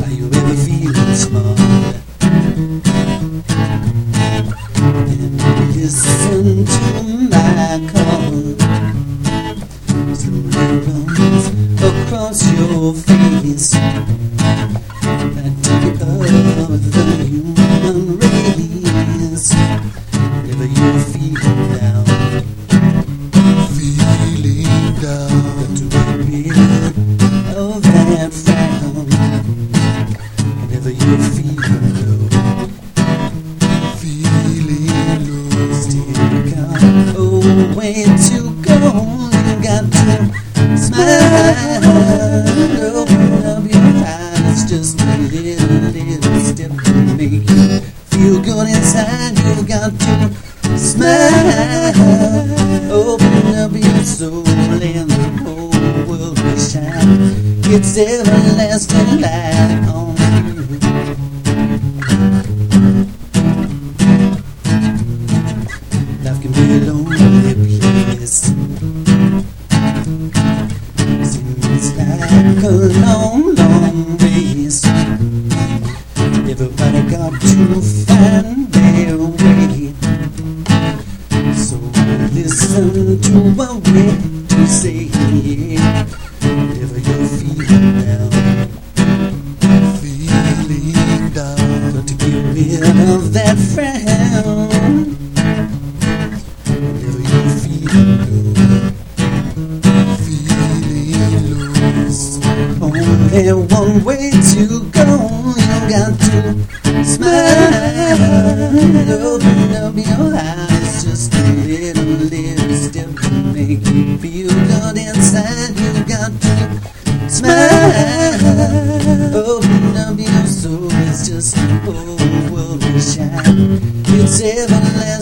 Are you ever feeling small? And listen to my call. Slowly runs across your face. That take of the human race. Whenever you're feeling down, got to get rid of that frown. Whenever you're feeling low, still got a way to go. You got to smile, open up your eyes, just a little step to make you feel good inside. You got to smile, open up your soul, and the whole world will shine. It's everlasting light on you. Life can be a lonely place. Seems like a long, long race. Everybody got to find their way. So listen to what we to say. Whenever you're feeling down, got to get rid of that frown. Whenever you're feeling low, only one way to go. You got to smile, open up your eyes, just a little step to make you feel good inside. You got to smile, open up your soul. It's just the whole world will shine. It's everlasting.